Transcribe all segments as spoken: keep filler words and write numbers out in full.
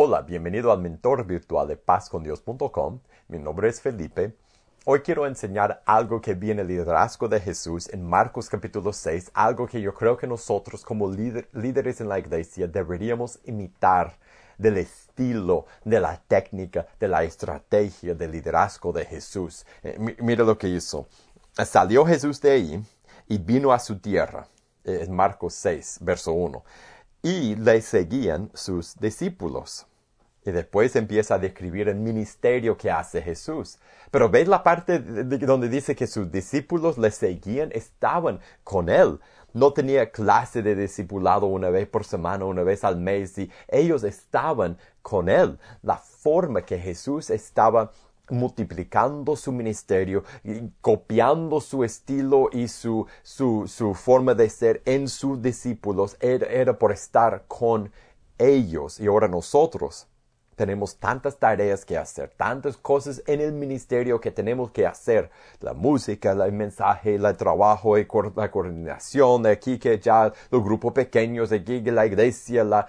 Hola, bienvenido al mentor virtual de paz con dios punto com. Mi nombre es Felipe. Hoy quiero enseñar algo que viene el liderazgo de Jesús en Marcos capítulo seis, algo que yo creo que nosotros como líder, líderes en la iglesia deberíamos imitar del estilo, de la técnica, de la estrategia del liderazgo de Jesús. Eh, mira lo que hizo. Salió Jesús de ahí y vino a su tierra. Eh, en Marcos seis, verso uno. Y le seguían sus discípulos. Y después empieza a describir el ministerio que hace Jesús. Pero ¿ves la parte de, de, donde dice que sus discípulos le seguían? Estaban con él. No tenía clase de discipulado una vez por semana, una vez al mes. Y ellos estaban con él. La forma que Jesús estaba multiplicando su ministerio, y copiando su estilo y su, su, su forma de ser en sus discípulos, era, era por estar con ellos. Y ahora nosotros tenemos tantas tareas que hacer, tantas cosas en el ministerio que tenemos que hacer. La música, el mensaje, el trabajo, la coordinación, de aquí que ya los grupos pequeños, de aquí que la iglesia, la...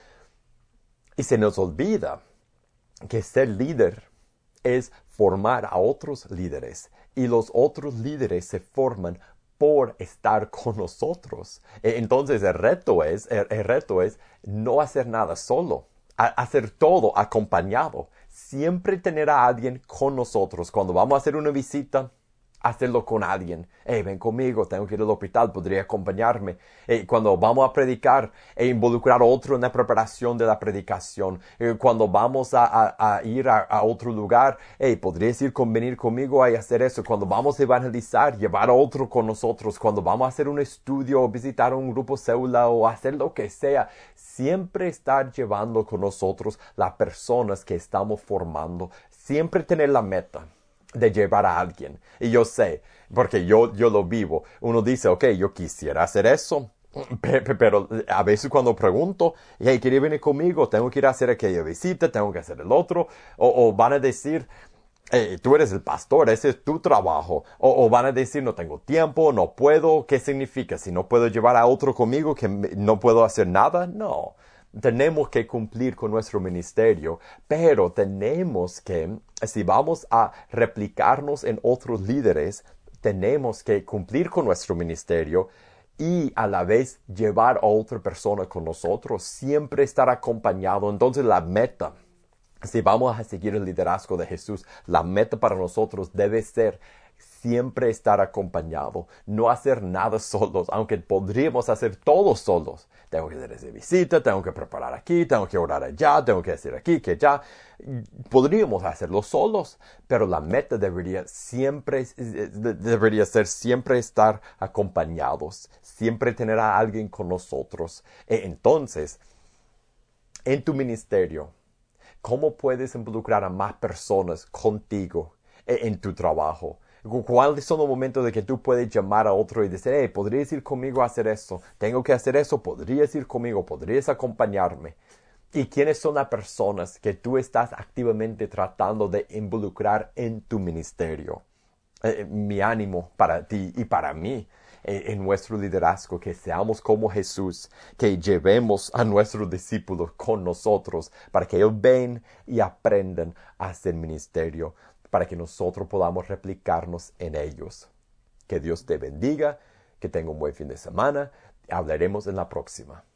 y se nos olvida que ser líder es formar a otros líderes. Y los otros líderes se forman por estar con nosotros. Entonces el reto es, el, el reto es no hacer nada solo. A, hacer todo acompañado. Siempre tener a alguien con nosotros. Cuando vamos a hacer una visita, hacerlo con alguien. Hey, ven conmigo, tengo que ir al hospital, podría acompañarme. Hey, cuando vamos a predicar, e involucrar a otro en la preparación de la predicación. Hey, cuando vamos a, a, a ir a, a otro lugar, hey, podrías ir con venir conmigo a hacer eso. Cuando vamos a evangelizar, llevar a otro con nosotros. Cuando vamos a hacer un estudio, o visitar un grupo célula, o hacer lo que sea, siempre estar llevando con nosotros las personas que estamos formando. Siempre tener la meta de llevar a alguien. Y yo sé, porque yo, yo lo vivo. Uno dice, ok, yo quisiera hacer eso. Pero a veces cuando pregunto, hey, ¿quiere venir conmigo? Tengo que ir a hacer aquella visita, tengo que hacer el otro. O, o van a decir, hey, tú eres el pastor, ese es tu trabajo. O, o van a decir, no tengo tiempo, no puedo. ¿Qué significa? Si no puedo llevar a otro conmigo, que no puedo hacer nada. No. Tenemos que cumplir con nuestro ministerio, pero tenemos que, si vamos a replicarnos en otros líderes, tenemos que cumplir con nuestro ministerio y a la vez llevar a otra persona con nosotros, siempre estar acompañado. Entonces la meta, si vamos a seguir el liderazgo de Jesús, la meta para nosotros debe ser siempre estar acompañado, no hacer nada solos, aunque podríamos hacer todo solos. Tengo que hacer esa visita, tengo que preparar aquí, tengo que orar allá, tengo que hacer aquí, que allá. Podríamos hacerlo solos, pero la meta debería siempre, debería ser siempre estar acompañados, siempre tener a alguien con nosotros. E entonces, en tu ministerio, ¿cómo puedes involucrar a más personas contigo en tu trabajo? ¿Cuáles son los momentos de que tú puedes llamar a otro y decir, hey, ¿podrías ir conmigo a hacer eso? Tengo que hacer eso, ¿podrías ir conmigo? ¿Podrías acompañarme? ¿Y quiénes son las personas que tú estás activamente tratando de involucrar en tu ministerio? Eh, mi ánimo para ti y para mí eh, en nuestro liderazgo, que seamos como Jesús, que llevemos a nuestros discípulos con nosotros para que ellos ven y aprendan a hacer ministerio, para que nosotros podamos replicarnos en ellos. Que Dios te bendiga, que tenga un buen fin de semana. Hablaremos en la próxima.